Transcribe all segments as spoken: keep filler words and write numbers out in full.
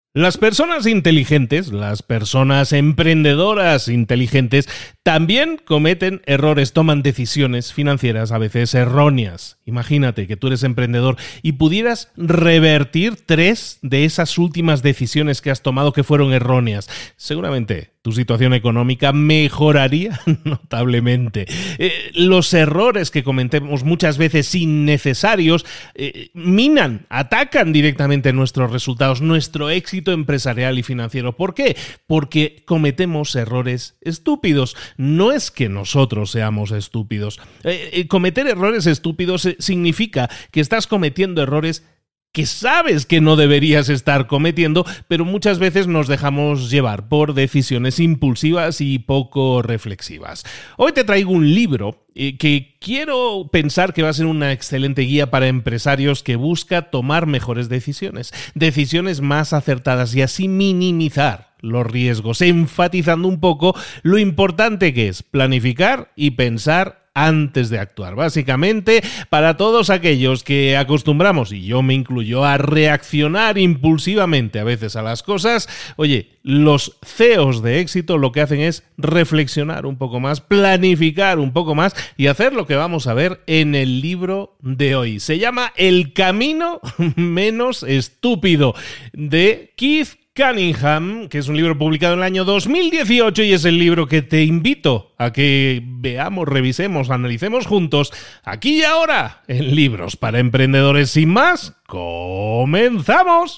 Las personas inteligentes, las personas emprendedoras inteligentes, también cometen errores, toman decisiones financieras a veces erróneas. Imagínate que tú eres emprendedor y pudieras revertir tres de esas últimas decisiones que has tomado que fueron erróneas. Seguramente tu situación económica mejoraría notablemente. Eh, los errores que cometemos muchas veces innecesarios eh, minan, atacan directamente nuestros resultados, nuestro éxito empresarial y financiero. ¿Por qué? Porque cometemos errores estúpidos. No es que nosotros seamos estúpidos. Eh, eh, cometer errores estúpidos eh, significa que estás cometiendo errores que sabes que no deberías estar cometiendo, pero muchas veces nos dejamos llevar por decisiones impulsivas y poco reflexivas. Hoy te traigo un libro eh, que quiero pensar que va a ser una excelente guía para empresarios que busca tomar mejores decisiones, decisiones más acertadas y así minimizar los riesgos, enfatizando un poco lo importante que es planificar y pensar antes de actuar. Básicamente, para todos aquellos que acostumbramos, y yo me incluyo, a reaccionar impulsivamente a veces a las cosas, oye, los C E Os de éxito lo que hacen es reflexionar un poco más, planificar un poco más y hacer lo que vamos a ver en el libro de hoy. Se llama El camino menos estúpido, de Keith Cunningham, que es un libro publicado en el año dos mil dieciocho y es el libro que te invito a que veamos, revisemos, analicemos juntos aquí y ahora en Libros para Emprendedores. Sin más, ¡comenzamos!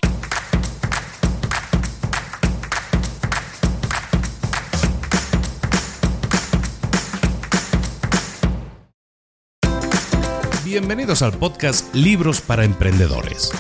Bienvenidos al podcast Libros para Emprendedores.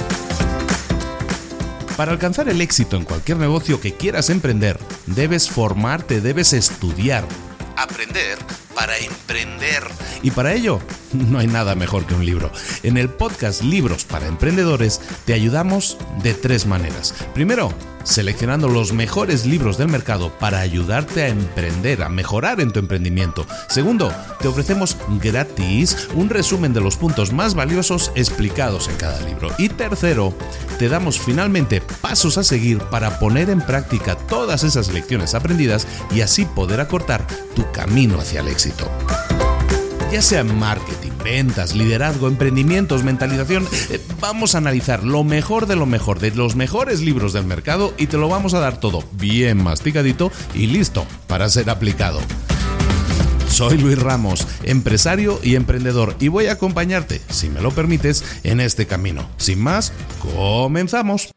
Para alcanzar el éxito en cualquier negocio que quieras emprender, debes formarte, debes estudiar, aprender para emprender. Y para ello, no hay nada mejor que un libro. En el podcast Libros para Emprendedores te ayudamos de tres maneras. Primero, seleccionando los mejores libros del mercado para ayudarte a emprender, a mejorar en tu emprendimiento. Segundo, te ofrecemos gratis un resumen de los puntos más valiosos explicados en cada libro. Y tercero, te damos finalmente pasos a seguir para poner en práctica todas esas lecciones aprendidas y así poder acortar tu camino hacia el éxito. Ya sea marketing, ventas, liderazgo, emprendimientos, mentalización, eh, vamos a analizar lo mejor de lo mejor, de los mejores libros del mercado y te lo vamos a dar todo bien masticadito y listo para ser aplicado. Soy Luis Ramos, empresario y emprendedor, y voy a acompañarte, si me lo permites, en este camino. Sin más, comenzamos.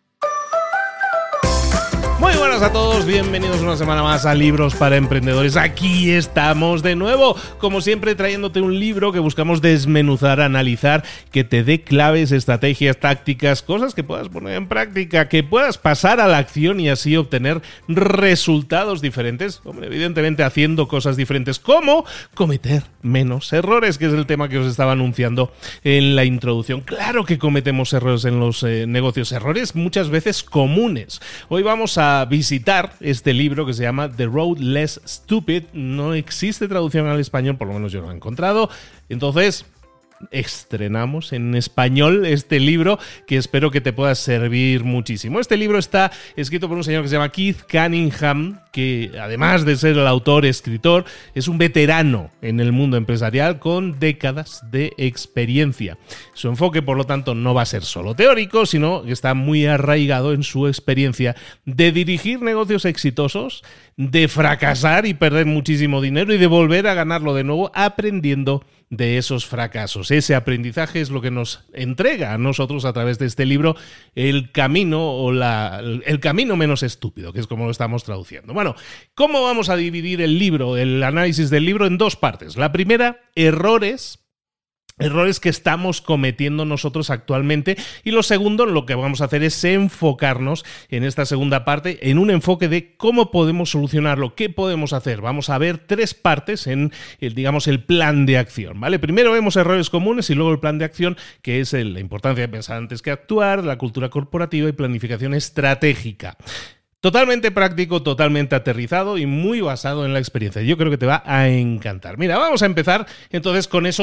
Muy buenas a todos, bienvenidos una semana más a Libros para Emprendedores. Aquí estamos de nuevo, como siempre trayéndote un libro que buscamos desmenuzar, analizar, que te dé claves, estrategias, tácticas, cosas que puedas poner en práctica, que puedas pasar a la acción y así obtener resultados diferentes. Hombre, evidentemente haciendo cosas diferentes, como cometer menos errores, que es el tema que os estaba anunciando en la introducción. Claro que cometemos errores en los eh, negocios, errores muchas veces comunes. Hoy vamos a visitar este libro que se llama The Road Less Stupid. No existe traducción al español, por lo menos yo no lo he encontrado. Entonces, estrenamos en español este libro que espero que te pueda servir muchísimo. Este libro está escrito por un señor que se llama Keith Cunningham, que además de ser el autor, escritor, es un veterano en el mundo empresarial con décadas de experiencia. Su enfoque, por lo tanto, no va a ser solo teórico, sino que está muy arraigado en su experiencia de dirigir negocios exitosos, de fracasar y perder muchísimo dinero y de volver a ganarlo de nuevo aprendiendo de esos fracasos. Ese aprendizaje es lo que nos entrega a nosotros a través de este libro el camino o la, el camino menos estúpido, que es como lo estamos traduciendo. Bueno, ¿cómo vamos a dividir el libro, el análisis del libro en dos partes? La primera, errores Errores que estamos cometiendo nosotros actualmente, y lo segundo, lo que vamos a hacer es enfocarnos en esta segunda parte en un enfoque de cómo podemos solucionarlo, qué podemos hacer. Vamos a ver tres partes en el, digamos, el plan de acción, ¿vale? Primero vemos errores comunes y luego el plan de acción, que es el, la importancia de pensar antes que actuar, la cultura corporativa y planificación estratégica. Totalmente práctico, totalmente aterrizado y muy basado en la experiencia. Yo creo que te va a encantar. Mira, vamos a empezar entonces con esos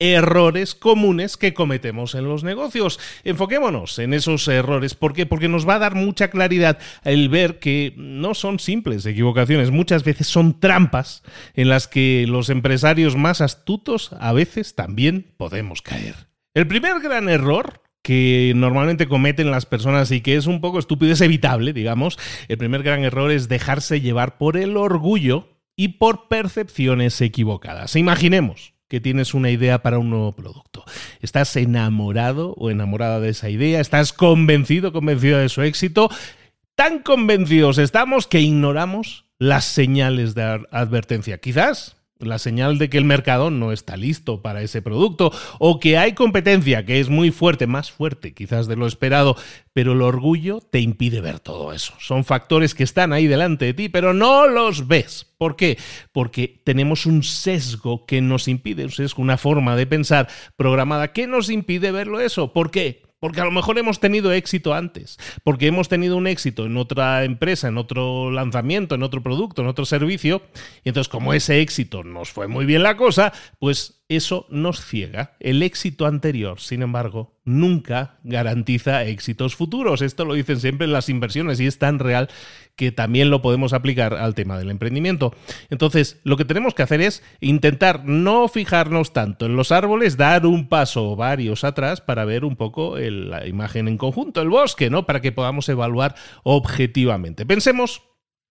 errores comunes que cometemos en los negocios. Enfoquémonos en esos errores. ¿Por qué? Porque nos va a dar mucha claridad el ver que no son simples equivocaciones, muchas veces son trampas en las que los empresarios más astutos a veces también podemos caer. El primer gran error que normalmente cometen las personas y que es un poco estúpido, es evitable, digamos, el primer gran error es dejarse llevar por el orgullo y por percepciones equivocadas. Imaginemos que tienes una idea para un nuevo producto. Estás enamorado o enamorada de esa idea, estás convencido, convencido de su éxito. Tan convencidos estamos que ignoramos las señales de advertencia. Quizás la señal de que el mercado no está listo para ese producto o que hay competencia que es muy fuerte, más fuerte quizás de lo esperado, pero el orgullo te impide ver todo eso. Son factores que están ahí delante de ti, pero no los ves. ¿Por qué? Porque tenemos un sesgo que nos impide, un sesgo, una forma de pensar programada que nos impide verlo eso. ¿Por qué? Porque a lo mejor hemos tenido éxito antes, porque hemos tenido un éxito en otra empresa, en otro lanzamiento, en otro producto, en otro servicio, y entonces como ese éxito nos fue muy bien la cosa, pues eso nos ciega. El éxito anterior, sin embargo, nunca garantiza éxitos futuros. Esto lo dicen siempre en las inversiones y es tan real que también lo podemos aplicar al tema del emprendimiento. Entonces, lo que tenemos que hacer es intentar no fijarnos tanto en los árboles, dar un paso o varios atrás para ver un poco el, la imagen en conjunto, el bosque, ¿no? Para que podamos evaluar objetivamente. Pensemos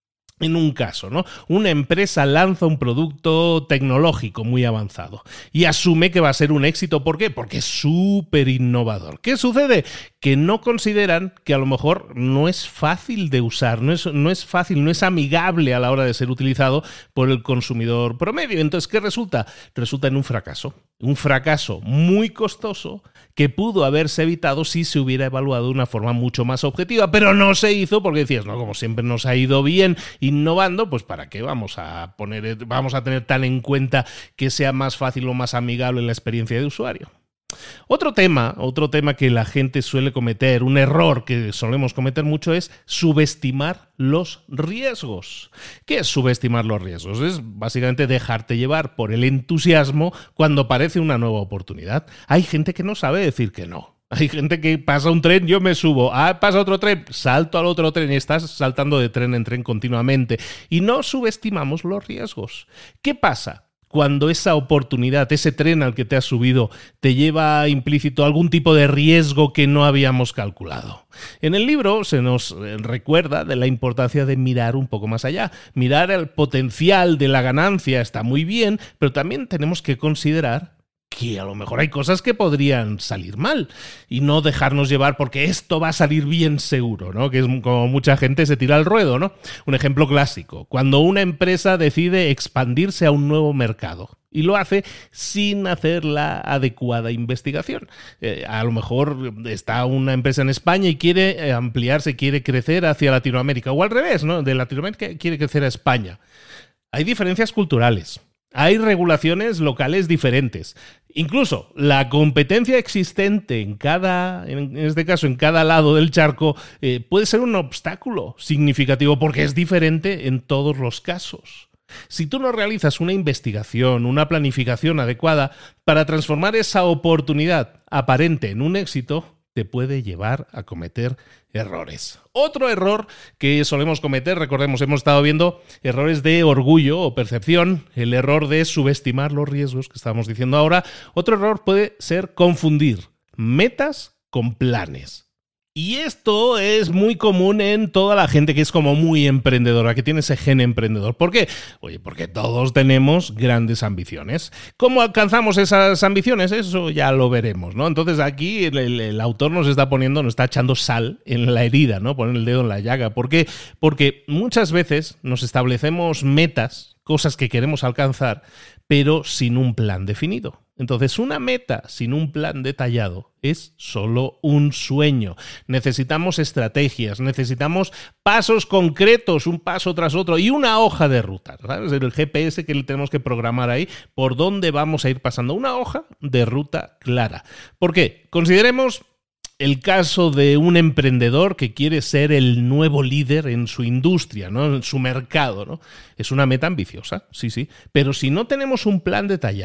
en un caso, ¿no? Una empresa lanza un producto tecnológico muy avanzado y asume que va a ser un éxito. ¿Por qué? Porque es súper innovador. ¿Qué sucede? Que no consideran que a lo mejor no es fácil de usar, no es, no es fácil, no es amigable a la hora de ser utilizado por el consumidor promedio. Entonces, ¿qué resulta? Resulta en un fracaso. Un fracaso muy costoso que pudo haberse evitado si se hubiera evaluado de una forma mucho más objetiva, pero no se hizo porque decías, no, como siempre nos ha ido bien innovando, pues ¿para qué vamos a poner, vamos a tener tan en cuenta que sea más fácil o más amigable la experiencia de usuario? Otro tema, otro tema que la gente suele cometer, un error que solemos cometer mucho es subestimar los riesgos. ¿Qué es subestimar los riesgos? Es básicamente dejarte llevar por el entusiasmo cuando aparece una nueva oportunidad. Hay gente que no sabe decir que no. Hay gente que pasa un tren, yo me subo. Ah, pasa otro tren, salto al otro tren y estás saltando de tren en tren continuamente. Y no subestimamos los riesgos. ¿Qué pasa cuando esa oportunidad, ese tren al que te has subido, te lleva implícito algún tipo de riesgo que no habíamos calculado? En el libro se nos recuerda de la importancia de mirar un poco más allá. Mirar el potencial de la ganancia está muy bien, pero también tenemos que considerar que a lo mejor hay cosas que podrían salir mal y no dejarnos llevar porque esto va a salir bien seguro, ¿no? Que es como mucha gente se tira al ruedo, ¿no? Un ejemplo clásico, cuando una empresa decide expandirse a un nuevo mercado y lo hace sin hacer la adecuada investigación. Eh, a lo mejor está una empresa en España y quiere ampliarse, quiere crecer hacia Latinoamérica, o al revés, ¿no? De Latinoamérica quiere crecer a España. Hay diferencias culturales. Hay regulaciones locales diferentes. Incluso la competencia existente en cada, en este caso, en cada lado del charco, eh, puede ser un obstáculo significativo porque es diferente en todos los casos. Si tú no realizas una investigación, una planificación adecuada para transformar esa oportunidad aparente en un éxito, te puede llevar a cometer errores. Otro error que solemos cometer, recordemos, hemos estado viendo errores de orgullo o percepción, el error de subestimar los riesgos que estamos diciendo ahora. Otro error puede ser confundir metas con planes. Y esto es muy común en toda la gente que es como muy emprendedora, que tiene ese gen emprendedor. ¿Por qué? Oye, porque todos tenemos grandes ambiciones. ¿Cómo alcanzamos esas ambiciones? Eso ya lo veremos, ¿no? Entonces aquí el, el, el autor nos está poniendo, nos está echando sal en la herida, ¿no? Poner el dedo en la llaga. ¿Por qué? Porque muchas veces nos establecemos metas, cosas que queremos alcanzar, pero sin un plan definido. Entonces, una meta sin un plan detallado es solo un sueño. Necesitamos estrategias, necesitamos pasos concretos, un paso tras otro y una hoja de ruta, ¿sabes? El G P S que le tenemos que programar ahí, por dónde vamos a ir pasando. Una hoja de ruta clara. ¿Por qué? Consideremos el caso de un emprendedor que quiere ser el nuevo líder en su industria, ¿no? En su mercado, ¿no? Es una meta ambiciosa, sí, sí. Pero si no tenemos un plan detallado,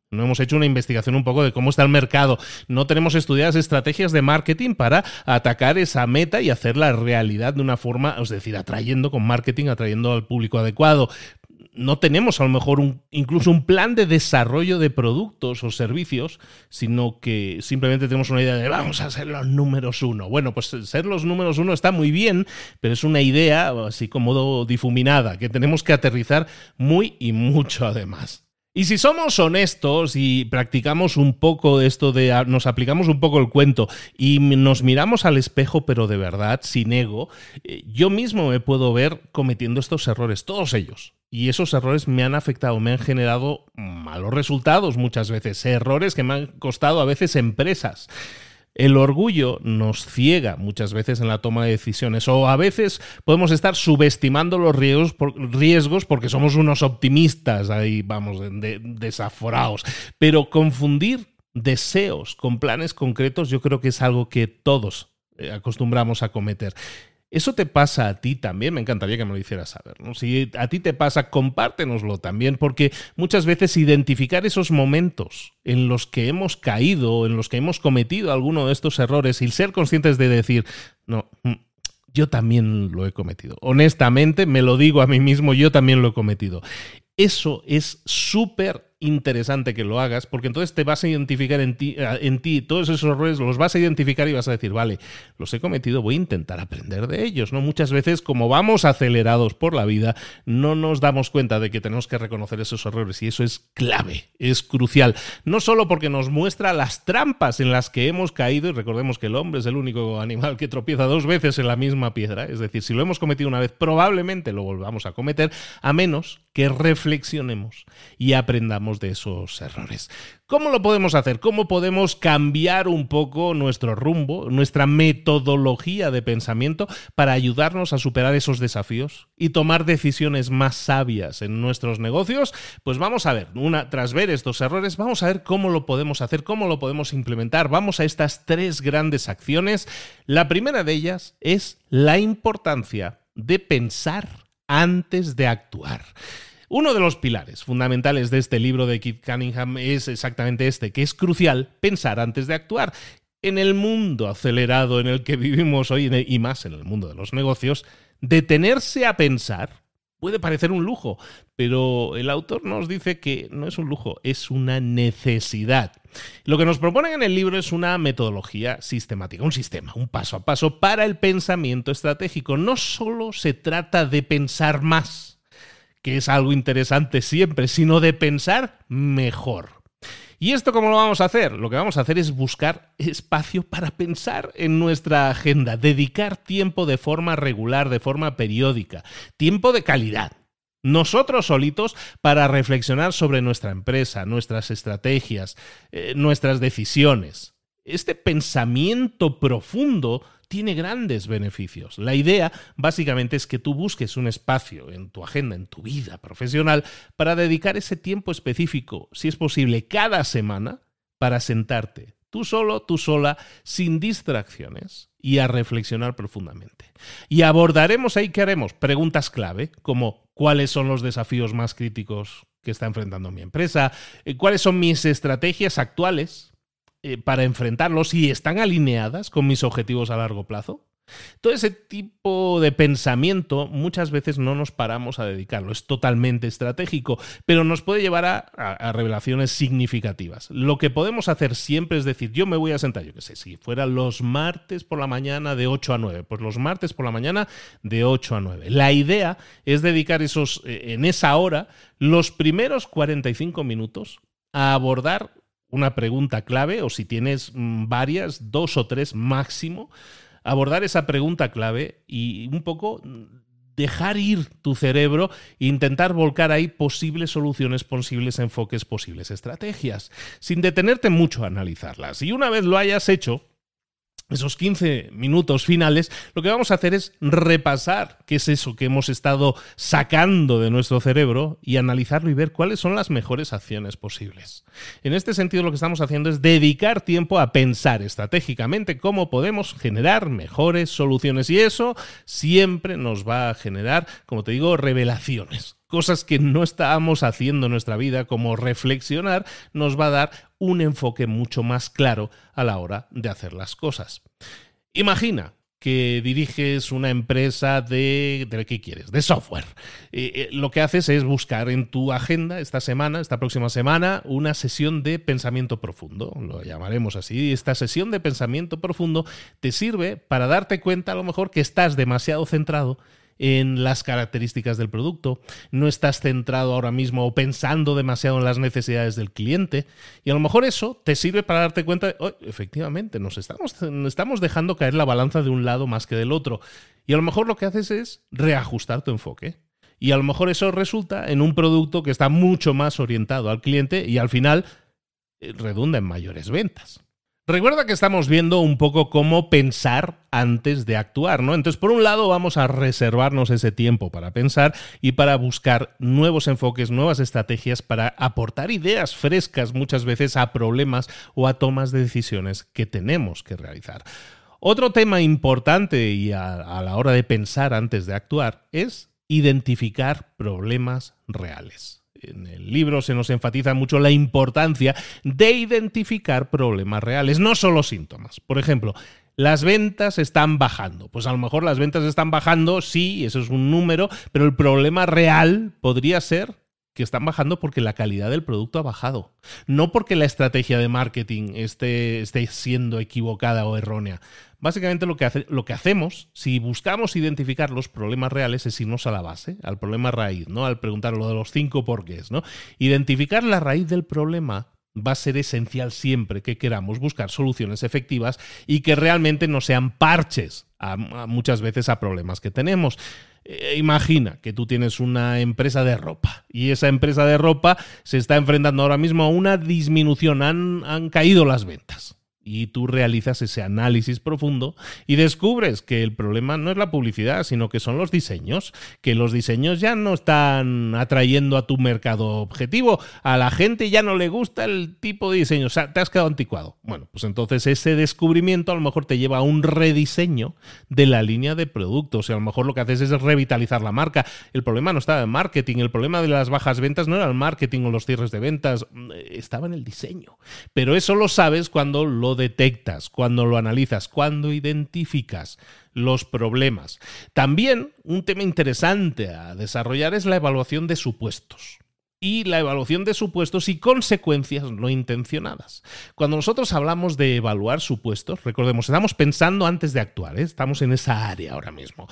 No hemos hecho una investigación un poco de cómo está el mercado. No tenemos estudiadas estrategias de marketing para atacar esa meta y hacerla realidad de una forma, es decir, atrayendo con marketing, atrayendo al público adecuado. No tenemos a lo mejor un, incluso un plan de desarrollo de productos o servicios, sino que simplemente tenemos una idea de vamos a ser los números uno. Bueno, pues ser los números uno está muy bien, pero es una idea así como difuminada que tenemos que aterrizar muy y mucho además. Y si somos honestos y practicamos un poco esto de, nos aplicamos un poco el cuento y nos miramos al espejo, pero de verdad, sin ego, yo mismo me puedo ver cometiendo estos errores, todos ellos. Y esos errores me han afectado, me han generado malos resultados muchas veces, errores que me han costado a veces empresas. El orgullo nos ciega muchas veces en la toma de decisiones o a veces podemos estar subestimando los riesgos, por, riesgos porque somos unos optimistas ahí, vamos, de, de, desaforados. Pero confundir deseos con planes concretos yo creo que es algo que todos eh, acostumbramos a cometer. ¿Eso te pasa a ti también? Me encantaría que me lo hicieras saber, ¿no? Si a ti te pasa, compártenoslo también, porque muchas veces identificar esos momentos en los que hemos caído, en los que hemos cometido alguno de estos errores y ser conscientes de decir, no, yo también lo he cometido. Honestamente, me lo digo a mí mismo, yo también lo he cometido. Eso es súper interesante que lo hagas, porque entonces te vas a identificar en ti, en ti todos esos errores, los vas a identificar y vas a decir, vale, los he cometido, voy a intentar aprender de ellos, ¿no? Muchas veces, como vamos acelerados por la vida, no nos damos cuenta de que tenemos que reconocer esos errores y eso es clave, es crucial. No solo porque nos muestra las trampas en las que hemos caído, y recordemos que el hombre es el único animal que tropieza dos veces en la misma piedra, es decir, si lo hemos cometido una vez, probablemente lo volvamos a cometer, a menos que reflexionemos y aprendamos de esos errores. ¿Cómo lo podemos hacer? ¿Cómo podemos cambiar un poco nuestro rumbo, nuestra metodología de pensamiento para ayudarnos a superar esos desafíos y tomar decisiones más sabias en nuestros negocios? Pues vamos a ver, una, tras ver estos errores, vamos a ver cómo lo podemos hacer, cómo lo podemos implementar. Vamos a estas tres grandes acciones. La primera de ellas es la importancia de pensar antes de actuar. Uno de los pilares fundamentales de este libro de Keith Cunningham es exactamente este, que es crucial pensar antes de actuar. En el mundo acelerado en el que vivimos hoy y más en el mundo de los negocios, detenerse a pensar puede parecer un lujo, pero el autor nos dice que no es un lujo, es una necesidad. Lo que nos proponen en el libro es una metodología sistemática, un sistema, un paso a paso para el pensamiento estratégico. No solo se trata de pensar más, que es algo interesante siempre, sino de pensar mejor. ¿Y esto cómo lo vamos a hacer? Lo que vamos a hacer es buscar espacio para pensar en nuestra agenda, dedicar tiempo de forma regular, de forma periódica, tiempo de calidad. Nosotros solitos para reflexionar sobre nuestra empresa, nuestras estrategias, eh, nuestras decisiones. Este pensamiento profundo tiene grandes beneficios. La idea, básicamente, es que tú busques un espacio en tu agenda, en tu vida profesional, para dedicar ese tiempo específico, si es posible, cada semana, para sentarte, tú solo, tú sola, sin distracciones, y a reflexionar profundamente. Y abordaremos ahí, ¿qué haremos? Preguntas clave, como ¿cuáles son los desafíos más críticos que está enfrentando mi empresa? ¿Cuáles son mis estrategias actuales para enfrentarlos y están alineadas con mis objetivos a largo plazo? Todo ese tipo de pensamiento muchas veces no nos paramos a dedicarlo, es totalmente estratégico, pero nos puede llevar a, a, a revelaciones significativas. Lo que podemos hacer siempre es decir, yo me voy a sentar, yo qué sé, si fuera los martes por la mañana de ocho a nueve, pues los martes por la mañana de ocho a nueve. La idea es dedicar esos, en esa hora los primeros cuarenta y cinco minutos a abordar una pregunta clave, o si tienes varias, dos o tres máximo, abordar esa pregunta clave y un poco dejar ir tu cerebro e intentar volcar ahí posibles soluciones, posibles enfoques, posibles estrategias, sin detenerte mucho a analizarlas. Y una vez lo hayas hecho, esos quince minutos finales, lo que vamos a hacer es repasar qué es eso que hemos estado sacando de nuestro cerebro y analizarlo y ver cuáles son las mejores acciones posibles. En este sentido, lo que estamos haciendo es dedicar tiempo a pensar estratégicamente cómo podemos generar mejores soluciones y eso siempre nos va a generar, como te digo, revelaciones. cosas que no estábamos haciendo en nuestra vida, como reflexionar, nos va a dar un enfoque mucho más claro a la hora de hacer las cosas. Imagina que diriges una empresa de, de ¿qué quieres? De software. Eh, eh, lo que haces es buscar en tu agenda esta semana, esta próxima semana, una sesión de pensamiento profundo, lo llamaremos así. Esta sesión de pensamiento profundo te sirve para darte cuenta a lo mejor que estás demasiado centrado en las características del producto, no estás centrado ahora mismo o pensando demasiado en las necesidades del cliente, y a lo mejor eso te sirve para darte cuenta de, oh, efectivamente, nos estamos, estamos dejando caer la balanza de un lado más que del otro, y a lo mejor lo que haces es reajustar tu enfoque, y a lo mejor eso resulta en un producto que está mucho más orientado al cliente y al final eh, redunda en mayores ventas. Recuerda que estamos viendo un poco cómo pensar antes de actuar, ¿no? Entonces, por un lado, vamos a reservarnos ese tiempo para pensar y para buscar nuevos enfoques, nuevas estrategias para aportar ideas frescas muchas veces a problemas o a tomas de decisiones que tenemos que realizar. Otro tema importante y a, a la hora de pensar antes de actuar es identificar problemas reales. En el libro se nos enfatiza mucho la importancia de identificar problemas reales, no solo síntomas. Por ejemplo, las ventas están bajando. Pues a lo mejor las ventas están bajando, sí, eso es un número, pero el problema real podría ser que están bajando porque la calidad del producto ha bajado. No porque la estrategia de marketing esté, esté siendo equivocada o errónea. Básicamente lo que, hace, lo que hacemos, si buscamos identificar los problemas reales, es irnos a la base, al problema raíz, ¿no? Al preguntar lo de los cinco porqués, ¿no? Identificar la raíz del problema va a ser esencial siempre que queramos buscar soluciones efectivas y que realmente no sean parches a, a muchas veces a problemas que tenemos. Eh, imagina que tú tienes una empresa de ropa y esa empresa de ropa se está enfrentando ahora mismo a una disminución, han, han caído las ventas. Y tú realizas ese análisis profundo y descubres que el problema no es la publicidad, sino que son los diseños, que los diseños ya no están atrayendo a tu mercado objetivo, a la gente ya no le gusta el tipo de diseño, o sea, te has quedado anticuado. Bueno, pues entonces ese descubrimiento a lo mejor te lleva a un rediseño de la línea de productos y a lo mejor lo que haces es revitalizar la marca. El problema no estaba en marketing, el problema de las bajas ventas no era el marketing o los cierres de ventas, estaba en el diseño. Pero eso lo sabes cuando lo detectas, cuando lo analizas, cuando identificas los problemas. También un tema interesante a desarrollar es la evaluación de supuestos. Y la evaluación de supuestos y consecuencias no intencionadas. Cuando nosotros hablamos de evaluar supuestos, recordemos, estamos pensando antes de actuar, ¿eh? Estamos en esa área ahora mismo.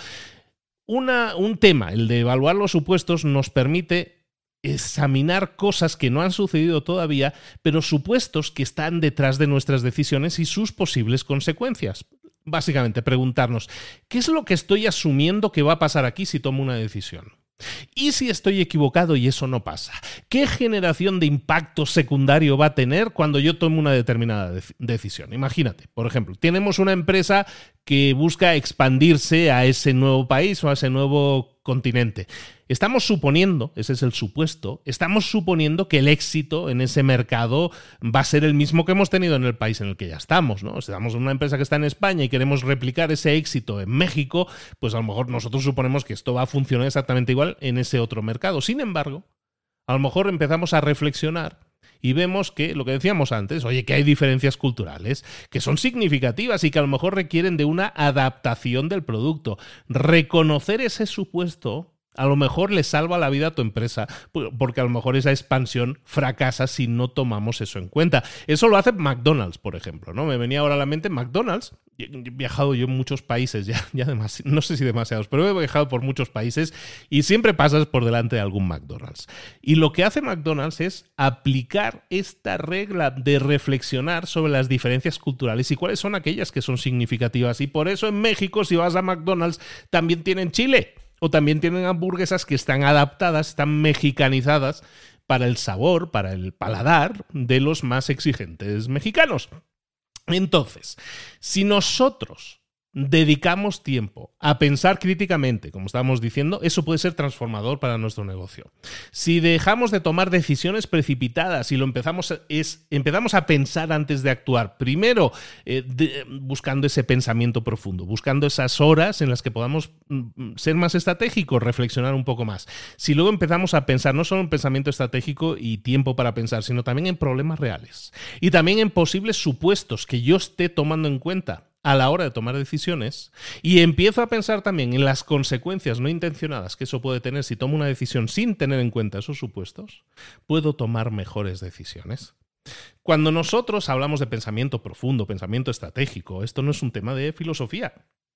Una, un tema, el de evaluar los supuestos, nos permite examinar cosas que no han sucedido todavía, pero supuestos que están detrás de nuestras decisiones y sus posibles consecuencias. Básicamente, preguntarnos, ¿qué es lo que estoy asumiendo que va a pasar aquí si tomo una decisión? ¿Y si estoy equivocado y eso no pasa? ¿Qué generación de impacto secundario va a tener cuando yo tome una determinada de- decisión? Imagínate, por ejemplo, tenemos una empresa que busca expandirse a ese nuevo país o a ese nuevo continente. Estamos suponiendo, ese es el supuesto, estamos suponiendo que el éxito en ese mercado va a ser el mismo que hemos tenido en el país en el que ya estamos, ¿no? Si estamos en una empresa que está en España y queremos replicar ese éxito en México, pues a lo mejor nosotros suponemos que esto va a funcionar exactamente igual en ese otro mercado. Sin embargo, a lo mejor empezamos a reflexionar y vemos que, lo que decíamos antes, oye, que hay diferencias culturales que son significativas y que a lo mejor requieren de una adaptación del producto. Reconocer ese supuesto a lo mejor le salva la vida a tu empresa, porque a lo mejor esa expansión fracasa si no tomamos eso en cuenta. Eso lo hace McDonald's, por ejemplo, ¿no? Me venía ahora a la mente McDonald's. He viajado yo en muchos países, ya, ya demasi- no sé si demasiados, pero he viajado por muchos países y siempre pasas por delante de algún McDonald's. Y lo que hace McDonald's es aplicar esta regla de reflexionar sobre las diferencias culturales y cuáles son aquellas que son significativas. Y por eso en México, si vas a McDonald's, también tienen chile. O también tienen hamburguesas que están adaptadas, están mexicanizadas para el sabor, para el paladar de los más exigentes mexicanos. Entonces, si nosotros dedicamos tiempo a pensar críticamente, como estábamos diciendo, eso puede ser transformador para nuestro negocio. Si dejamos de tomar decisiones precipitadas y lo empezamos, es, empezamos a pensar antes de actuar, primero eh, de, buscando ese pensamiento profundo, buscando esas horas en las que podamos mm, ser más estratégicos, reflexionar un poco más. Si luego empezamos a pensar no solo en pensamiento estratégico y tiempo para pensar, sino también en problemas reales y también en posibles supuestos que yo esté tomando en cuenta a la hora de tomar decisiones, y empiezo a pensar también en las consecuencias no intencionadas que eso puede tener si tomo una decisión sin tener en cuenta esos supuestos, puedo tomar mejores decisiones. Cuando nosotros hablamos de pensamiento profundo, pensamiento estratégico, esto no es un tema de filosofía.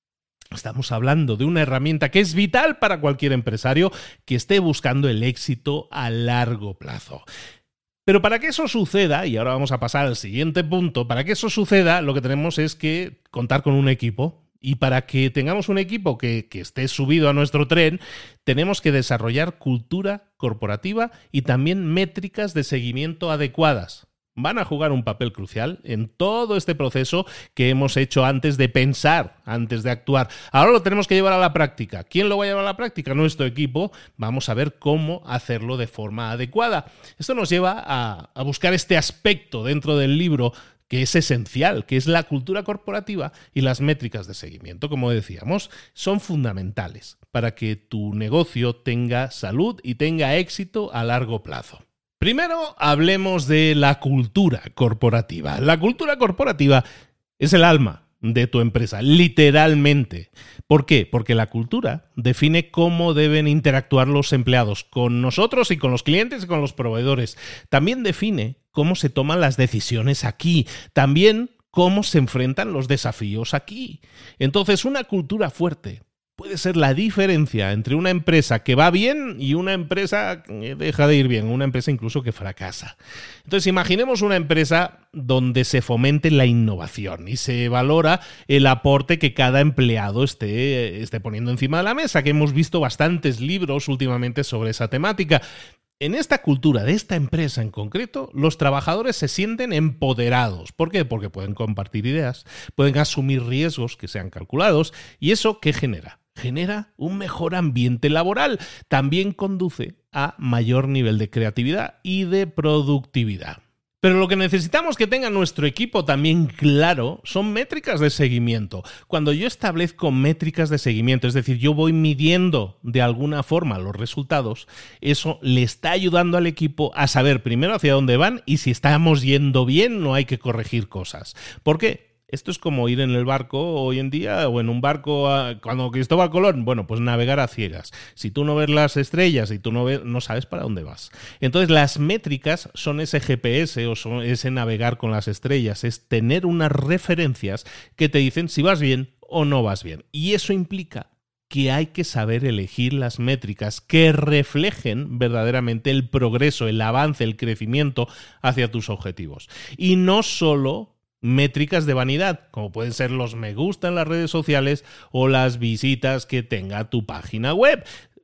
Estamos hablando de una herramienta que es vital para cualquier empresario que esté buscando el éxito a largo plazo. Pero para que eso suceda, y ahora vamos a pasar al siguiente punto, para que eso suceda lo que tenemos es que contar con un equipo. Y para que tengamos un equipo que, que esté subido a nuestro tren, tenemos que desarrollar cultura corporativa y también métricas de seguimiento adecuadas. Van a jugar un papel crucial en todo este proceso que hemos hecho antes de pensar, antes de actuar. Ahora lo tenemos que llevar a la práctica. ¿Quién lo va a llevar a la práctica? Nuestro equipo. Vamos a ver cómo hacerlo de forma adecuada. Esto nos lleva a, a buscar este aspecto dentro del libro que es esencial, que es la cultura corporativa, y las métricas de seguimiento, como decíamos, son fundamentales para que tu negocio tenga salud y tenga éxito a largo plazo. Primero, hablemos de la cultura corporativa. La cultura corporativa es el alma de tu empresa, literalmente. ¿Por qué? Porque la cultura define cómo deben interactuar los empleados con nosotros y con los clientes y con los proveedores. También define cómo se toman las decisiones aquí. También cómo se enfrentan los desafíos aquí. Entonces, una cultura fuerte puede ser la diferencia entre una empresa que va bien y una empresa que deja de ir bien, una empresa incluso que fracasa. Entonces, imaginemos una empresa donde se fomente la innovación y se valora el aporte que cada empleado esté, esté poniendo encima de la mesa, que hemos visto bastantes libros últimamente sobre esa temática. En esta cultura de esta empresa en concreto, los trabajadores se sienten empoderados. ¿Por qué? Porque pueden compartir ideas, pueden asumir riesgos que sean calculados, y ¿eso qué genera? Genera un mejor ambiente laboral. También conduce a mayor nivel de creatividad y de productividad. Pero lo que necesitamos que tenga nuestro equipo también claro son métricas de seguimiento. Cuando yo establezco métricas de seguimiento, es decir, yo voy midiendo de alguna forma los resultados, eso le está ayudando al equipo a saber primero hacia dónde van y si estamos yendo bien, no hay que corregir cosas. ¿Por qué? Esto es como ir en el barco hoy en día o en un barco a, cuando Cristóbal Colón, bueno, pues navegar a ciegas. Si tú no ves las estrellas y tú no ves, no sabes para dónde vas. Entonces las métricas son ese G P S o son ese navegar con las estrellas, es tener unas referencias que te dicen si vas bien o no vas bien. Y eso implica que hay que saber elegir las métricas que reflejen verdaderamente el progreso, el avance, el crecimiento hacia tus objetivos. Y no solo métricas de vanidad, como pueden ser los me gusta en las redes sociales o las visitas que tenga tu página web.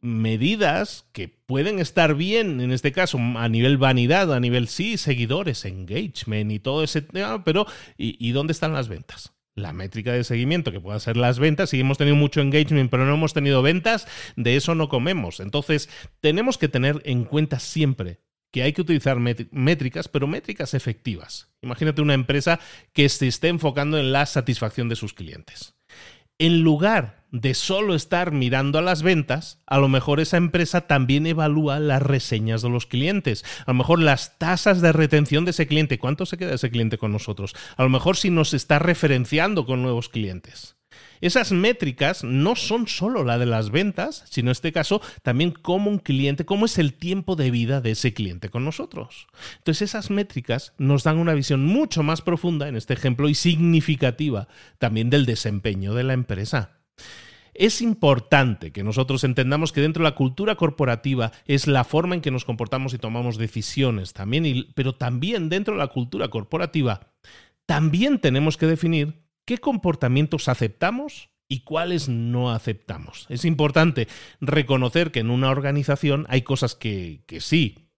Medidas que pueden estar bien, en este caso, a nivel vanidad, a nivel sí, seguidores, engagement y todo ese tema, pero ¿y, y dónde están las ventas? La métrica de seguimiento, que puedan ser las ventas, si hemos tenido mucho engagement pero no hemos tenido ventas, de eso no comemos. Entonces, tenemos que tener en cuenta siempre que hay que utilizar métricas, pero métricas efectivas. Imagínate una empresa que se esté enfocando en la satisfacción de sus clientes. En lugar de solo estar mirando a las ventas, a lo mejor esa empresa también evalúa las reseñas de los clientes. A lo mejor las tasas de retención de ese cliente. ¿Cuánto se queda ese cliente con nosotros? A lo mejor si nos está referenciando con nuevos clientes. Esas métricas no son solo la de las ventas, sino en este caso también cómo un cliente, cómo es el tiempo de vida de ese cliente con nosotros. Entonces esas métricas nos dan una visión mucho más profunda, en este ejemplo, y significativa también del desempeño de la empresa. Es importante que nosotros entendamos que dentro de la cultura corporativa es la forma en que nos comportamos y tomamos decisiones también, y, pero también dentro de la cultura corporativa también tenemos que definir qué comportamientos aceptamos y cuáles no aceptamos. Es importante reconocer que en una organización hay cosas que, que sí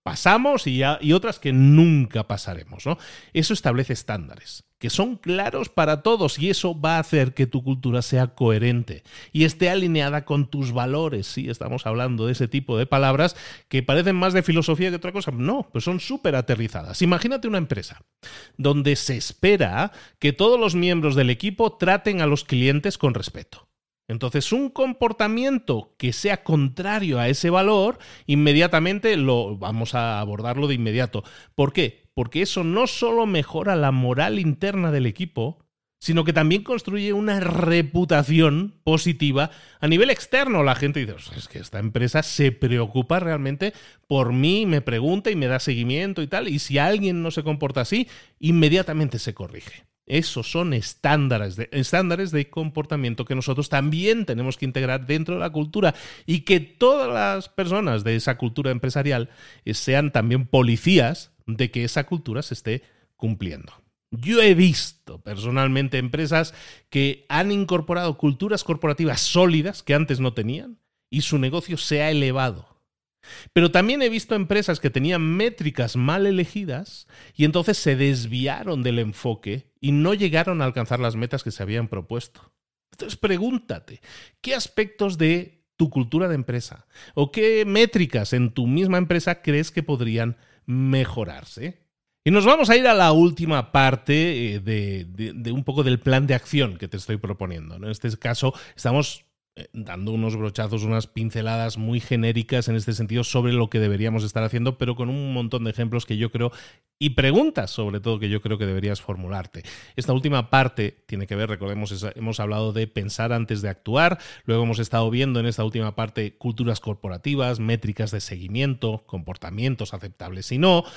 pasamos y, ya, y otras que nunca pasaremos, ¿no? Eso establece estándares que son claros para todos y eso va a hacer que tu cultura sea coherente y esté alineada con tus valores. Sí, estamos hablando de ese tipo de palabras que parecen más de filosofía que otra cosa. No, pues son súper aterrizadas. Imagínate una empresa donde se espera que todos los miembros del equipo traten a los clientes con respeto. Entonces, un comportamiento que sea contrario a ese valor, inmediatamente lo vamos a abordarlo de inmediato. ¿Por qué? Porque eso no solo mejora la moral interna del equipo, sino que también construye una reputación positiva a nivel externo. La gente dice, es que esta empresa se preocupa realmente por mí, me pregunta y me da seguimiento y tal, y si alguien no se comporta así, inmediatamente se corrige. Esos son estándares de, estándares de comportamiento que nosotros también tenemos que integrar dentro de la cultura y que todas las personas de esa cultura empresarial sean también policías de que esa cultura se esté cumpliendo. Yo he visto personalmente empresas que han incorporado culturas corporativas sólidas que antes no tenían y su negocio se ha elevado. Pero también he visto empresas que tenían métricas mal elegidas y entonces se desviaron del enfoque y no llegaron a alcanzar las metas que se habían propuesto. Entonces pregúntate, ¿qué aspectos de tu cultura de empresa o qué métricas en tu misma empresa crees que podrían mejorarse? Y nos vamos a ir a la última parte de, de, de un poco del plan de acción que te estoy proponiendo. En este caso estamos dando unos brochazos, unas pinceladas muy genéricas en este sentido sobre lo que deberíamos estar haciendo, pero con un montón de ejemplos que yo creo, y preguntas sobre todo que yo creo que deberías formularte. Esta última parte tiene que ver, recordemos, hemos hablado de pensar antes de actuar, luego hemos estado viendo en esta última parte culturas corporativas, métricas de seguimiento, comportamientos aceptables y no,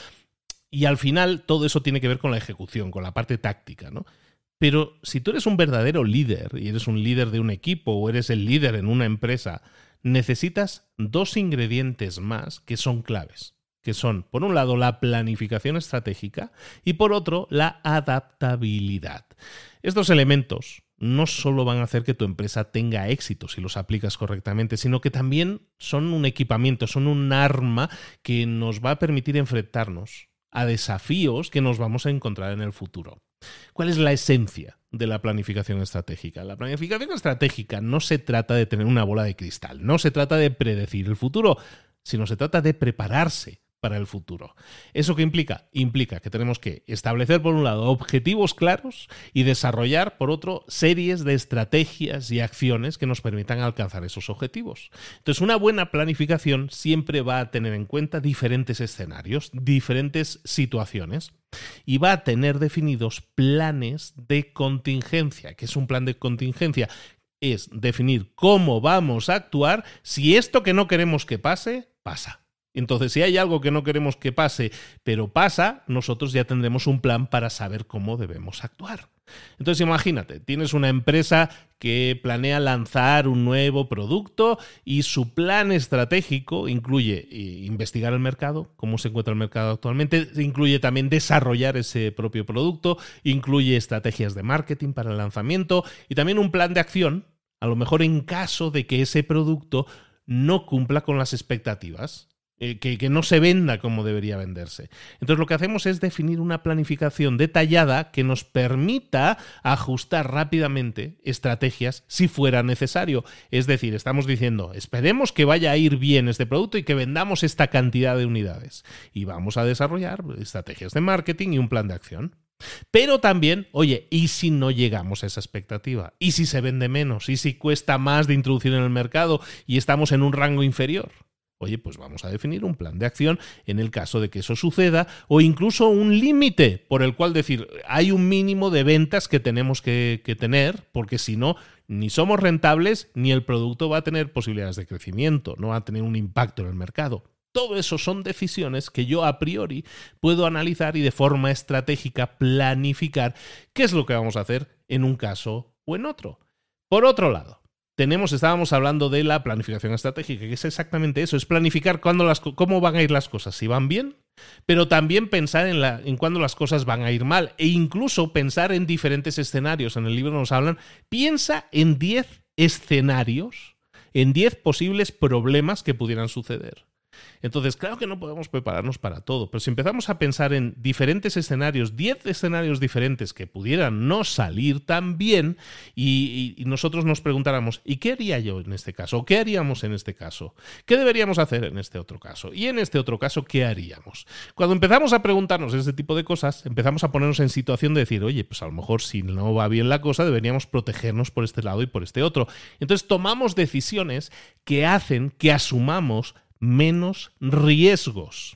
y al final todo eso tiene que ver con la ejecución, con la parte táctica, ¿no? Pero si tú eres un verdadero líder y eres un líder de un equipo o eres el líder en una empresa, necesitas dos ingredientes más que son claves, que son, por un lado, la planificación estratégica y, por otro, la adaptabilidad. Estos elementos no solo van a hacer que tu empresa tenga éxito si los aplicas correctamente, sino que también son un equipamiento, son un arma que nos va a permitir enfrentarnos a desafíos que nos vamos a encontrar en el futuro. ¿Cuál es la esencia de la planificación estratégica? La planificación estratégica no se trata de tener una bola de cristal, no se trata de predecir el futuro, sino se trata de prepararse para el futuro. ¿Eso qué implica? Implica que tenemos que establecer, por un lado, objetivos claros y desarrollar, por otro, series de estrategias y acciones que nos permitan alcanzar esos objetivos. Entonces, una buena planificación siempre va a tener en cuenta diferentes escenarios, diferentes situaciones y va a tener definidos planes de contingencia. ¿Qué es un plan de contingencia? Es definir cómo vamos a actuar si esto que no queremos que pase, pasa. Entonces, si hay algo que no queremos que pase, pero pasa, nosotros ya tendremos un plan para saber cómo debemos actuar. Entonces, imagínate, tienes una empresa que planea lanzar un nuevo producto y su plan estratégico incluye investigar el mercado, cómo se encuentra el mercado actualmente, incluye también desarrollar ese propio producto, incluye estrategias de marketing para el lanzamiento y también un plan de acción, a lo mejor en caso de que ese producto no cumpla con las expectativas. Eh, que, que no se venda como debería venderse. Entonces lo que hacemos es definir una planificación detallada que nos permita ajustar rápidamente estrategias si fuera necesario. Es decir, estamos diciendo, esperemos que vaya a ir bien este producto y que vendamos esta cantidad de unidades. Y vamos a desarrollar estrategias de marketing y un plan de acción. Pero también, oye, ¿y si no llegamos a esa expectativa? ¿Y si se vende menos? ¿Y si cuesta más de introducir en el mercado y estamos en un rango inferior? Oye, pues vamos a definir un plan de acción en el caso de que eso suceda o incluso un límite por el cual decir hay un mínimo de ventas que tenemos que, que tener porque si no, ni somos rentables ni el producto va a tener posibilidades de crecimiento, no va a tener un impacto en el mercado. Todo eso son decisiones que yo a priori puedo analizar y de forma estratégica planificar qué es lo que vamos a hacer en un caso o en otro. Por otro lado, Tenemos, estábamos hablando de la planificación estratégica, que es exactamente eso, es planificar cuándo las, cómo van a ir las cosas, si van bien, pero también pensar en, la, en cuándo las cosas van a ir mal e incluso pensar en diferentes escenarios. En el libro nos hablan, piensa en diez escenarios, en diez posibles problemas que pudieran suceder. Entonces, claro que no podemos prepararnos para todo, pero si empezamos a pensar en diferentes escenarios, diez escenarios diferentes que pudieran no salir tan bien, y, y, y nosotros nos preguntáramos, ¿y qué haría yo en este caso? ¿O qué haríamos en este caso? ¿Qué deberíamos hacer en este otro caso? Y en este otro caso, ¿qué haríamos? Cuando empezamos a preguntarnos ese tipo de cosas, empezamos a ponernos en situación de decir, oye, pues a lo mejor si no va bien la cosa, deberíamos protegernos por este lado y por este otro. Entonces tomamos decisiones que hacen que asumamos menos riesgos.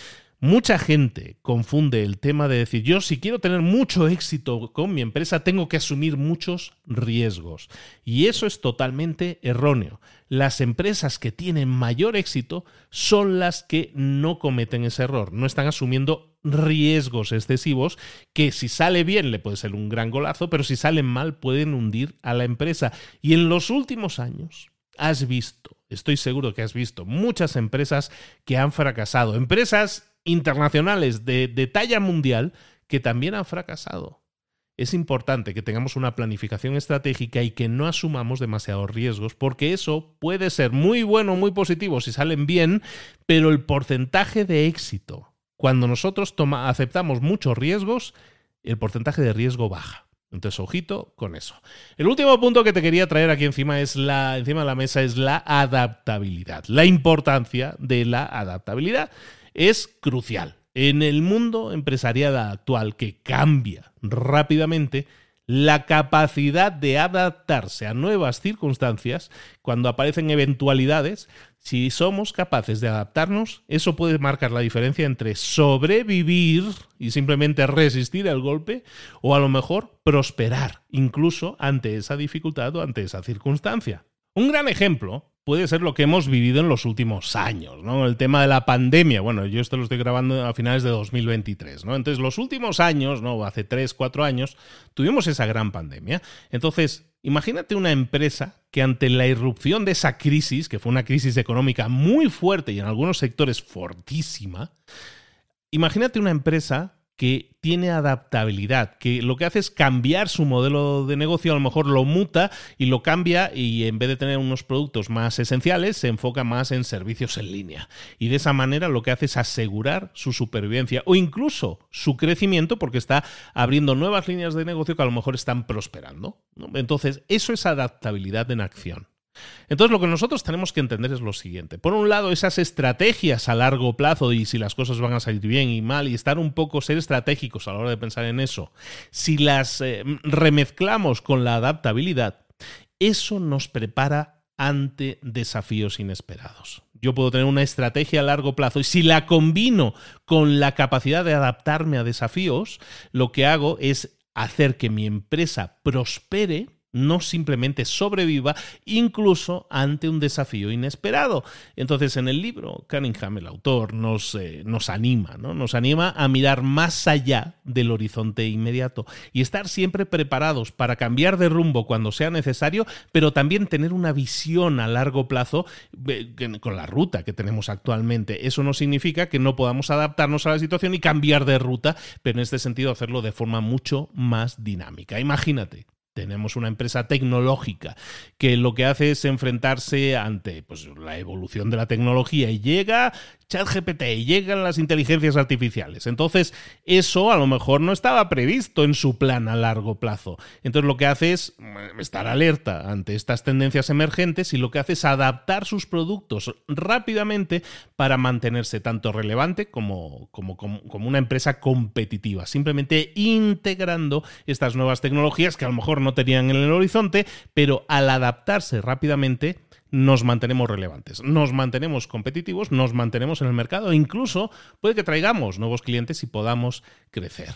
Mucha gente confunde el tema de decir, yo si quiero tener mucho éxito con mi empresa, tengo que asumir muchos riesgos. Y eso es totalmente erróneo. Las empresas que tienen mayor éxito son las que no cometen ese error, no están asumiendo riesgos excesivos que si sale bien le puede ser un gran golazo, pero si salen mal pueden hundir a la empresa. Y en los últimos años has visto, estoy seguro que has visto, muchas empresas que han fracasado, empresas internacionales de, de talla mundial que también han fracasado. Es importante que tengamos una planificación estratégica y que no asumamos demasiados riesgos, porque eso puede ser muy bueno, muy positivo si salen bien, pero el porcentaje de éxito, cuando nosotros toma, aceptamos muchos riesgos, el porcentaje de riesgo baja. Entonces, ojito con eso. El último punto que te quería traer aquí encima, es la, encima de la mesa es la adaptabilidad. La importancia de la adaptabilidad es crucial. En el mundo empresarial actual, que cambia rápidamente, la capacidad de adaptarse a nuevas circunstancias, cuando aparecen eventualidades, si somos capaces de adaptarnos, eso puede marcar la diferencia entre sobrevivir y simplemente resistir el golpe, o a lo mejor prosperar, incluso ante esa dificultad o ante esa circunstancia. Un gran ejemplo puede ser lo que hemos vivido en los últimos años, ¿no? El tema de la pandemia. Bueno, yo esto lo estoy grabando a finales de dos mil veintitrés, ¿no? Entonces, los últimos años, ¿no? Hace tres, cuatro años, tuvimos esa gran pandemia. Entonces, imagínate una empresa que ante la irrupción de esa crisis, que fue una crisis económica muy fuerte y en algunos sectores fortísima, imagínate una empresa que tiene adaptabilidad, que lo que hace es cambiar su modelo de negocio, a lo mejor lo muta y lo cambia, y en vez de tener unos productos más esenciales, se enfoca más en servicios en línea. Y de esa manera lo que hace es asegurar su supervivencia o incluso su crecimiento, porque está abriendo nuevas líneas de negocio que a lo mejor están prosperando, ¿no? Entonces, eso es adaptabilidad en acción. Entonces, lo que nosotros tenemos que entender es lo siguiente. Por un lado, esas estrategias a largo plazo, y si las cosas van a salir bien y mal, y estar un poco, ser estratégicos a la hora de pensar en eso, si las eh, remezclamos con la adaptabilidad, eso nos prepara ante desafíos inesperados. Yo puedo tener una estrategia a largo plazo y si la combino con la capacidad de adaptarme a desafíos, lo que hago es hacer que mi empresa prospere, no simplemente sobreviva, incluso ante un desafío inesperado. Entonces, en el libro, Cunningham, el autor, nos, eh, nos anima, ¿no? Nos anima a mirar más allá del horizonte inmediato y estar siempre preparados para cambiar de rumbo cuando sea necesario, pero también tener una visión a largo plazo eh, con la ruta que tenemos actualmente. Eso no significa que no podamos adaptarnos a la situación y cambiar de ruta, pero en este sentido hacerlo de forma mucho más dinámica. Imagínate. Tenemos una empresa tecnológica que lo que hace es enfrentarse ante pues, la evolución de la tecnología y llega ChatGPT y llegan las inteligencias artificiales. Entonces, eso a lo mejor no estaba previsto en su plan a largo plazo. Entonces, lo que hace es estar alerta ante estas tendencias emergentes y lo que hace es adaptar sus productos rápidamente para mantenerse tanto relevante como, como, como, como una empresa competitiva. Simplemente integrando estas nuevas tecnologías que a lo mejor no tenían en el horizonte, pero al adaptarse rápidamente nos mantenemos relevantes, nos mantenemos competitivos, nos mantenemos en el mercado e incluso puede que traigamos nuevos clientes y podamos crecer.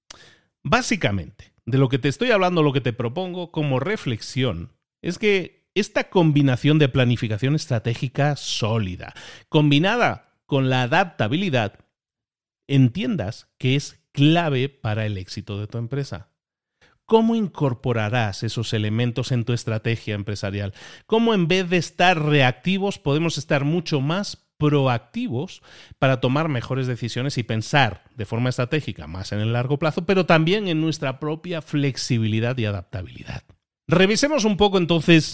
Básicamente, de lo que te estoy hablando, lo que te propongo como reflexión es que esta combinación de planificación estratégica sólida, combinada con la adaptabilidad, entiendas que es clave para el éxito de tu empresa. ¿Cómo incorporarás esos elementos en tu estrategia empresarial? ¿Cómo en vez de estar reactivos podemos estar mucho más proactivos para tomar mejores decisiones y pensar de forma estratégica más en el largo plazo, pero también en nuestra propia flexibilidad y adaptabilidad? Revisemos un poco entonces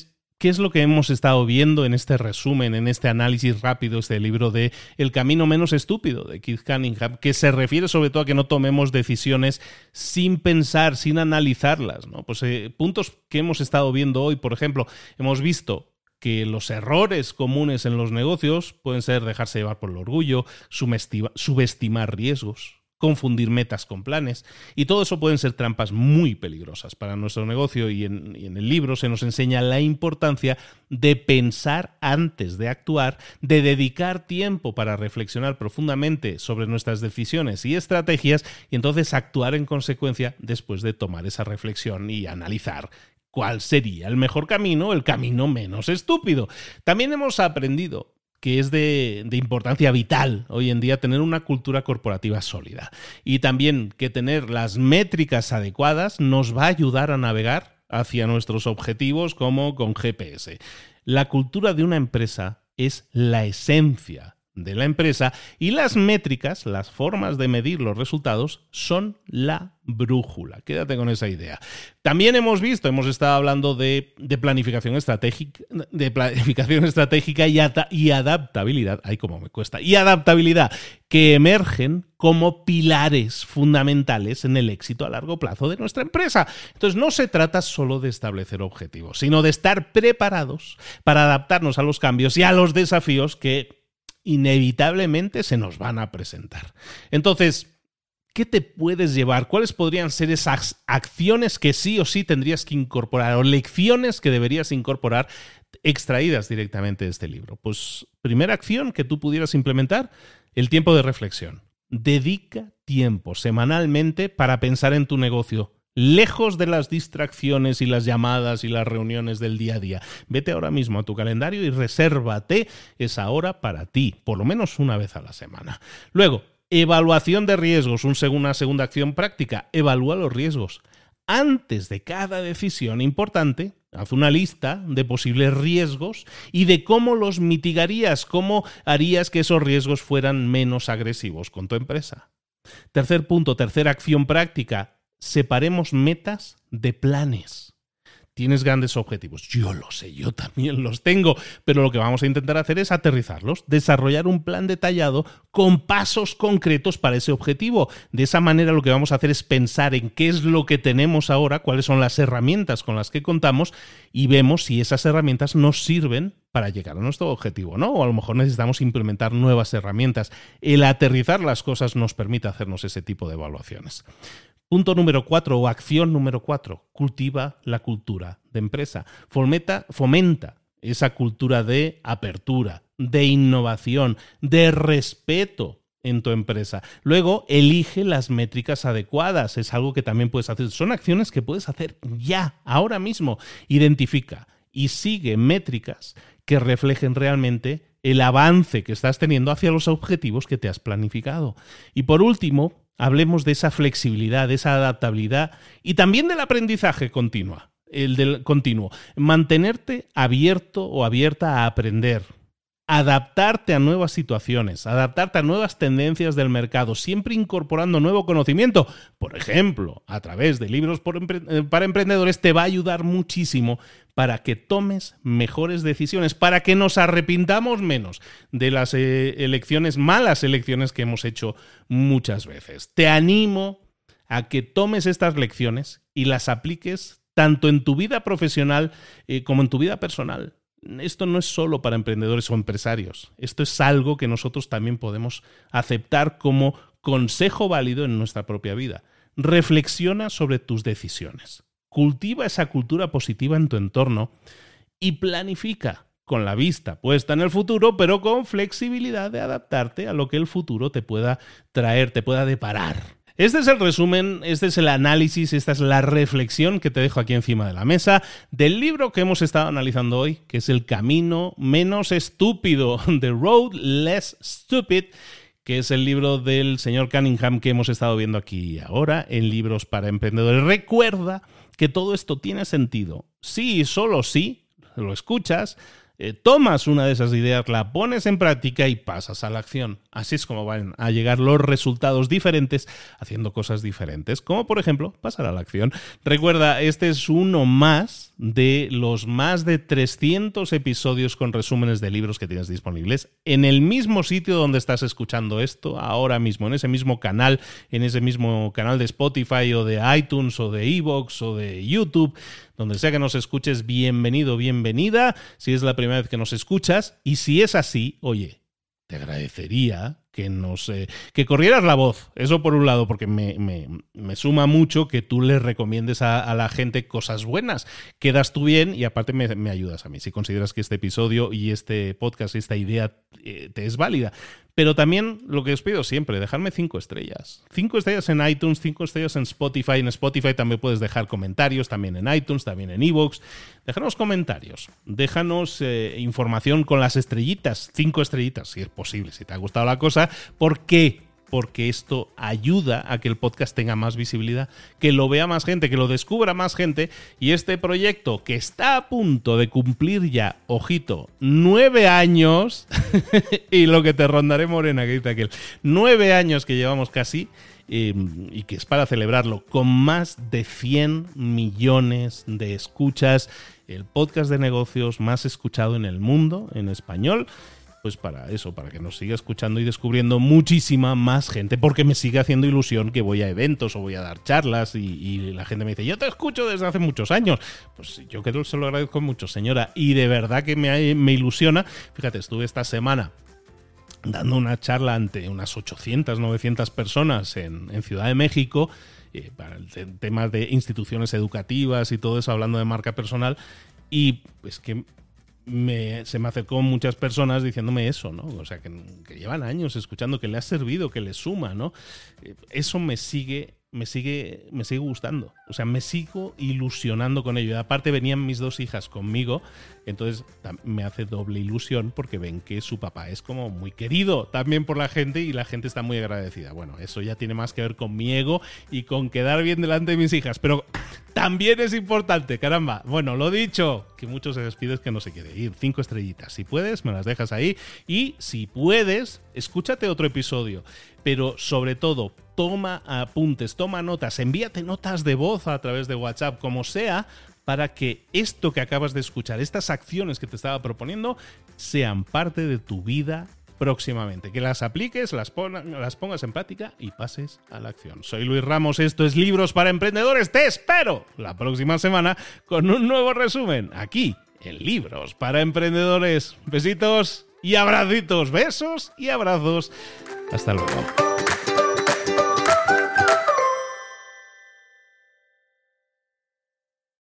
¿qué es lo que hemos estado viendo en este resumen, en este análisis rápido, este libro de El camino menos estúpido de Keith Cunningham, que se refiere sobre todo a que no tomemos decisiones sin pensar, sin analizarlas, ¿no? Pues eh, puntos que hemos estado viendo hoy, por ejemplo, hemos visto que los errores comunes en los negocios pueden ser dejarse llevar por el orgullo, subestima, subestimar riesgos, confundir metas con planes, y todo eso pueden ser trampas muy peligrosas para nuestro negocio, y en, y en el libro se nos enseña la importancia de pensar antes de actuar, de dedicar tiempo para reflexionar profundamente sobre nuestras decisiones y estrategias, y entonces actuar en consecuencia después de tomar esa reflexión y analizar cuál sería el mejor camino, el camino menos estúpido. También hemos aprendido que es de, de importancia vital hoy en día tener una cultura corporativa sólida, y también que tener las métricas adecuadas nos va a ayudar a navegar hacia nuestros objetivos como con G P S. La cultura de una empresa es la esencia de la empresa, y las métricas, las formas de medir los resultados, son la brújula. Quédate con esa idea. También hemos visto, hemos estado hablando de, de planificación estratégica, de planificación estratégica y, ata, y adaptabilidad. Ay, cómo me cuesta. Y adaptabilidad, que emergen como pilares fundamentales en el éxito a largo plazo de nuestra empresa. Entonces, no se trata solo de establecer objetivos, sino de estar preparados para adaptarnos a los cambios y a los desafíos que inevitablemente se nos van a presentar. Entonces, ¿qué te puedes llevar? ¿Cuáles podrían ser esas acciones que sí o sí tendrías que incorporar, o lecciones que deberías incorporar extraídas directamente de este libro? Pues, primera acción que tú pudieras implementar, el tiempo de reflexión. Dedica tiempo semanalmente para pensar en tu negocio, lejos de las distracciones y las llamadas y las reuniones del día a día. Vete ahora mismo a tu calendario y resérvate esa hora para ti, por lo menos una vez a la semana. Luego, evaluación de riesgos, una segunda acción práctica. Evalúa los riesgos. Antes de cada decisión importante, haz una lista de posibles riesgos y de cómo los mitigarías, cómo harías que esos riesgos fueran menos agresivos con tu empresa. Tercer punto, tercera acción práctica. Separemos metas de planes. Tienes grandes objetivos. Yo lo sé, yo también los tengo, pero lo que vamos a intentar hacer es aterrizarlos, desarrollar un plan detallado con pasos concretos para ese objetivo. De esa manera lo que vamos a hacer es pensar en qué es lo que tenemos ahora, cuáles son las herramientas con las que contamos, y vemos si esas herramientas nos sirven para llegar a nuestro objetivo, ¿no? O a lo mejor necesitamos implementar nuevas herramientas. El aterrizar las cosas nos permite hacernos ese tipo de evaluaciones. Punto número cuatro, o acción número cuatro, cultiva la cultura de empresa. Fomenta, fomenta esa cultura de apertura, de innovación, de respeto en tu empresa. Luego, elige las métricas adecuadas. Es algo que también puedes hacer. Son acciones que puedes hacer ya, ahora mismo. Identifica y sigue métricas que reflejen realmente el avance que estás teniendo hacia los objetivos que te has planificado. Y por último, hablemos de esa flexibilidad, de esa adaptabilidad y también del aprendizaje continua, el del continuo. Mantenerte abierto o abierta a aprender, adaptarte a nuevas situaciones, adaptarte a nuevas tendencias del mercado, siempre incorporando nuevo conocimiento. Por ejemplo, a través de libros para emprendedores te va a ayudar muchísimo para que tomes mejores decisiones, para que nos arrepintamos menos de las eh, elecciones, malas elecciones que hemos hecho muchas veces. Te animo a que tomes estas lecciones y las apliques tanto en tu vida profesional eh, como en tu vida personal. Esto no es solo para emprendedores o empresarios. Esto es algo que nosotros también podemos aceptar como consejo válido en nuestra propia vida. Reflexiona sobre tus decisiones. Cultiva esa cultura positiva en tu entorno y planifica con la vista puesta en el futuro, pero con flexibilidad de adaptarte a lo que el futuro te pueda traer, te pueda deparar. Este es el resumen, este es el análisis, esta es la reflexión que te dejo aquí encima de la mesa del libro que hemos estado analizando hoy, que es El camino menos estúpido, The Road Less Stupid, que es el libro del señor Cunningham que hemos estado viendo aquí ahora en Libros para Emprendedores. Recuerda que todo esto tiene sentido sí y solo sí, lo escuchas, eh, tomas una de esas ideas, la pones en práctica y pasas a la acción. así es como van a llegar los resultados diferentes haciendo cosas diferentes, como por ejemplo pasar a la acción. Recuerda, este es uno más de los más de trescientos episodios con resúmenes de libros que tienes disponibles en el mismo sitio donde estás escuchando esto ahora mismo, en ese mismo canal, en ese mismo canal de Spotify o de iTunes o de iVoox o de YouTube. Donde sea que nos escuches, bienvenido, bienvenida, si es la primera vez que nos escuchas. Y si es así, oye, te agradecería que nos eh, que corrieras la voz. Eso por un lado, porque me, me, me suma mucho que tú les recomiendes a, a la gente cosas buenas. Quedas tú bien y aparte me, me ayudas a mí, si consideras que este episodio y este podcast, esta idea eh, te es válida. Pero también lo que os pido siempre, dejarme cinco estrellas. Cinco estrellas en iTunes, cinco estrellas en Spotify. En Spotify también puedes dejar comentarios, también en iTunes, también en iVoox. Déjanos comentarios, déjanos eh, información con las estrellitas, cinco estrellitas, si es posible, si te ha gustado la cosa. ¿Por qué? Porque esto ayuda a que el podcast tenga más visibilidad, que lo vea más gente, que lo descubra más gente. Y este proyecto que está a punto de cumplir ya, ojito, nueve años, y lo que te rondaré morena, que dice aquel, nueve años que llevamos casi, eh, y que es para celebrarlo, con más de cien millones de escuchas, el podcast de negocios más escuchado en el mundo, en español. Pues para eso, para que nos siga escuchando y descubriendo muchísima más gente, porque me sigue haciendo ilusión que voy a eventos o voy a dar charlas y, y la gente me dice, yo te escucho desde hace muchos años. Pues yo que se lo agradezco mucho, señora, y de verdad que me, me ilusiona. Fíjate, estuve esta semana dando una charla ante unas ochocientas, novecientas personas en, en Ciudad de México, eh, para el te- temas de instituciones educativas y todo eso, hablando de marca personal, y pues que... Me, se me acercó muchas personas diciéndome eso, ¿no? O sea, que, que llevan años escuchando, que le ha servido, que le suma, ¿no? Eso me sigue, me sigue, me sigue gustando. O sea, me sigo ilusionando con ello. Y aparte venían mis dos hijas conmigo, entonces me hace doble ilusión porque ven que su papá es como muy querido también por la gente y la gente está muy agradecida. Bueno, eso ya tiene más que ver con mi ego y con quedar bien delante de mis hijas, pero también es importante, caramba. Bueno, lo dicho, que mucho se despide, es que no se quiere ir. Cinco estrellitas. Si puedes, me las dejas ahí. Y si puedes, escúchate otro episodio. Pero sobre todo, toma apuntes, toma notas, envíate notas de voz a través de WhatsApp, como sea, para que esto que acabas de escuchar, estas acciones que te estaba proponiendo, sean parte de tu vida próximamente. Que las apliques, las, pon- las pongas en práctica y pases a la acción. Soy Luis Ramos, esto es Libros para Emprendedores. Te espero la próxima semana con un nuevo resumen aquí en Libros para Emprendedores. Besitos y abracitos, besos y abrazos. Hasta luego.